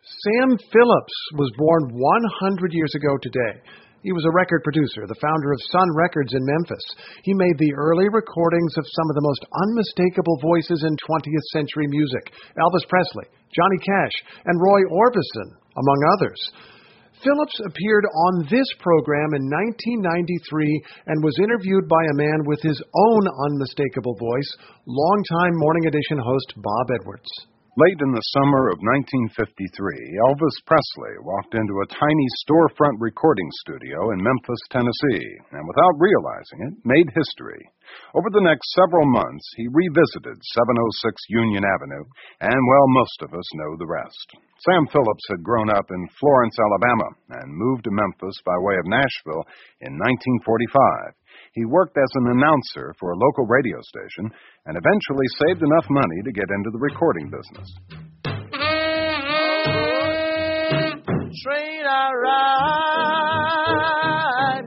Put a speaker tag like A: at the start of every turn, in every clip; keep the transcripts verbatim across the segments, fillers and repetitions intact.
A: Sam Phillips was born one hundred years ago today. He was a record producer, the founder of Sun Records in Memphis. He made the early recordings of some of the most unmistakable voices in twentieth century music: Elvis Presley, Johnny Cash, and Roy Orbison, among others. Phillips appeared on this program in nineteen ninety-three and was interviewed by a man with his own unmistakable voice, longtime Morning Edition host Bob Edwards.
B: Late in the summer of nineteen fifty-three, Elvis Presley walked into a tiny storefront recording studio in Memphis, Tennessee, and without realizing it, made history. Over the next several months, he revisited seven oh six Union Avenue, and, well, most of us know the rest. Sam Phillips had grown up in Florence, Alabama, and moved to Memphis by way of Nashville in nineteen forty-five. He worked as an announcer for a local radio station and eventually saved enough money to get into the recording business.
C: Train I ride,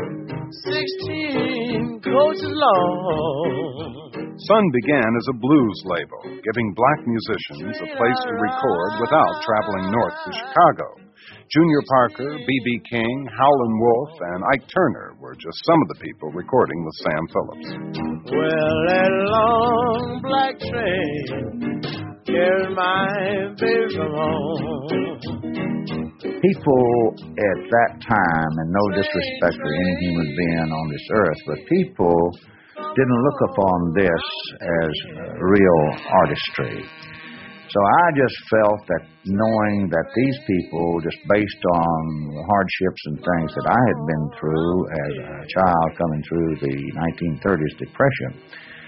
C: sixteen coaches long.
B: Sun began as a blues label, giving black musicians a place to record without traveling north to Chicago. Junior Parker, B B King, Howlin' Wolf, and Ike Turner were just some of the people recording with Sam Phillips.
C: Well, that long black train carried my baby from home.
D: People at that time, and no disrespect for any human being on this earth, but people didn't look upon this as real artistry. So I just felt that knowing that these people, just based on the hardships and things that I had been through as a child coming through the nineteen thirties Depression,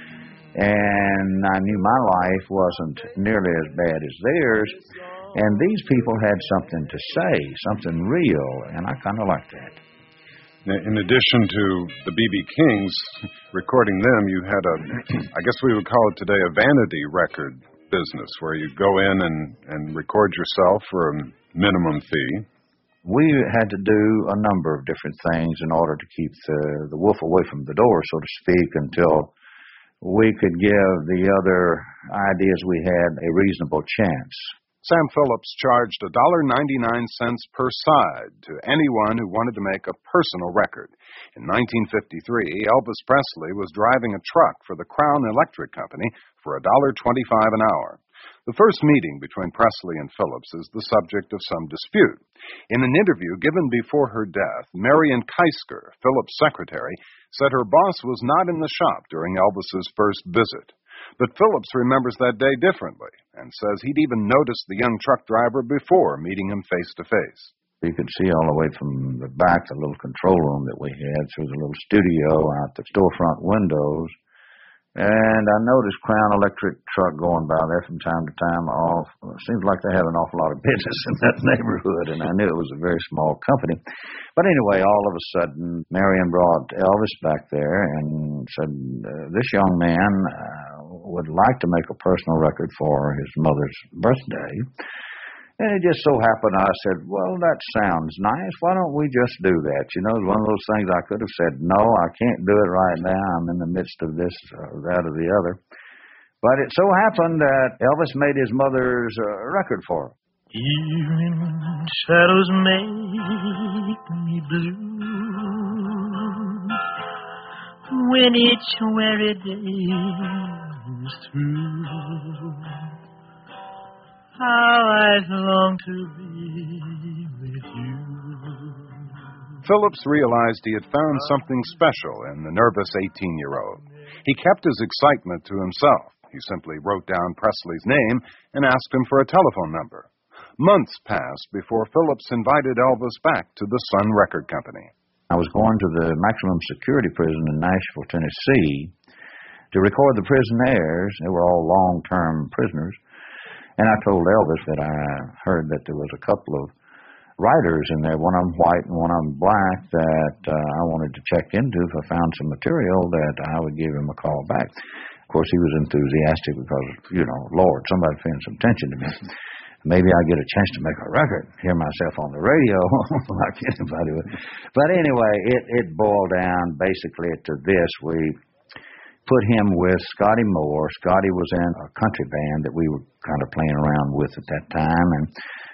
D: and I knew my life wasn't nearly as bad as theirs, and these people had something to say, something real, and I kind of liked that.
B: In addition to the B B Kings, recording them, you had a, I guess we would call it today, a vanity record business where you go in and, and record yourself for a minimum fee.
D: We had to do a number of different things in order to keep the, the wolf away from the door, so to speak, until we could give the other ideas we had a reasonable chance.
B: Sam Phillips charged one dollar and ninety-nine cents per side to anyone who wanted to make a personal record. In nineteen fifty-three, Elvis Presley was driving a truck for the Crown Electric Company for one dollar and twenty-five cents an hour. The first meeting between Presley and Phillips is the subject of some dispute. In an interview given before her death, Marion Keisker, Phillips' secretary, said her boss was not in the shop during Elvis's first visit. But Phillips remembers that day differently and says he'd even noticed the young truck driver before meeting him face-to-face.
D: You could see all the way from the back, the little control room that we had, through the little studio, out the storefront windows. And I noticed Crown Electric truck going by there from time to time. All, it seems like they have an awful lot of business in that neighborhood, and I knew it was a very small company. But anyway, all of a sudden, Marion brought Elvis back there and said, uh, this young man uh, would like to make a personal record for his mother's birthday. And it just so happened, I said, well, that sounds nice. Why don't we just do that? You know, it's one of those things I could have said, no, I can't do it right now. I'm in the midst of this or that or the other. But it so happened that Elvis made his mother's uh, record for her.
C: Evening shadows make me blue when each weary day is through. How I long to be with you.
B: Phillips realized he had found something special in the nervous eighteen-year-old. He kept his excitement to himself. He simply wrote down Presley's name and asked him for a telephone number. Months passed before Phillips invited Elvis back to the Sun Record Company.
D: I was going to the maximum security prison in Nashville, Tennessee, to record the prisoners. They were all long-term prisoners. And I told Elvis that I heard that there was a couple of writers in there, one of them white and one of them black, that uh, I wanted to check into. If I found some material, that I would give him a call back. Of course, he was enthusiastic because, you know, Lord, somebody paying some attention to me. Maybe I get a chance to make a record, hear myself on the radio, like anybody would. But anyway, it, it boiled down basically to this. We put him with Scotty Moore. Scotty was in a country band that we were kind of playing around with at that time, and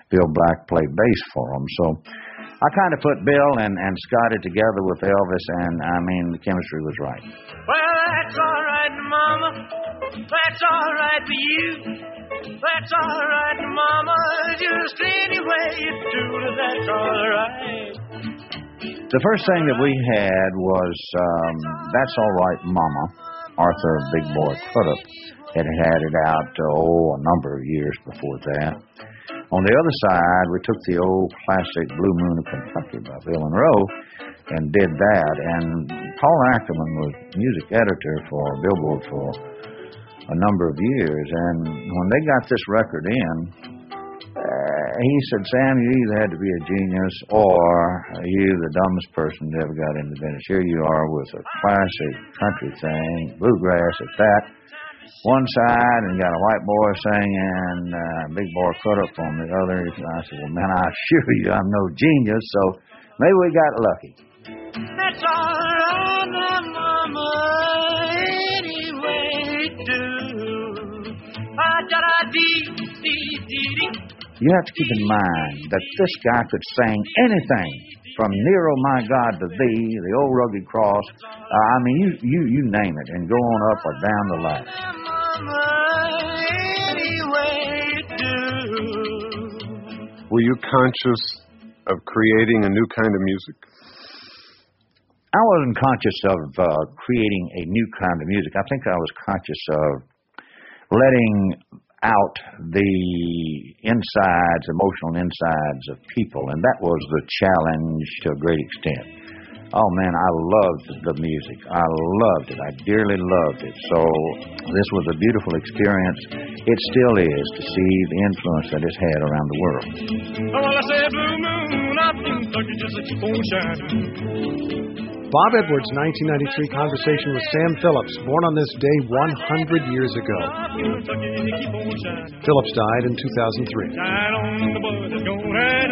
D: Bill Black played bass for them. So I kind of put Bill and, and Scotty together with Elvis, and, I mean, the chemistry was right.
C: Well, that's all right, Mama. That's all right for you. That's all right, Mama. Just any way you do it, that's all right.
D: The first thing that we had was um, That's All Right, Mama. Arthur Big Boy Crudup had had it out, oh, a number of years before that. On the other side, we took the old classic Blue Moon of Kentucky by Bill Monroe and did that. And Paul Ackerman was music editor for Billboard for a number of years. And when they got this record in, uh, he said, Sam, you either had to be a genius or you the dumbest person that ever got into business. Here you are with a classic country thing, bluegrass at that. One side, and you got a white boy singing, uh, Big Boy Crudup on the other. I said, well, man, I assure you I'm no genius, so maybe we got lucky.
C: That's all right, Mama, anyway do.
D: You have to keep in mind that this guy could sing anything from Nero, My God, to Thee, the Old Rugged Cross. Uh, I mean, you, you, you name it, and go on up or down the ladder.
B: Were you conscious of creating a new kind of music?
D: I wasn't conscious of uh, creating a new kind of music. I think I was conscious of letting out the insides, emotional insides of people, and that was the challenge to a great extent. Oh, man, I loved the music. I loved it. I dearly loved it. So this was a beautiful experience. It still is, to see the influence that it's had around the world.
A: Bob Edwards' nineteen ninety-three conversation with Sam Phillips, born on this day one hundred years ago. Phillips died in two thousand three.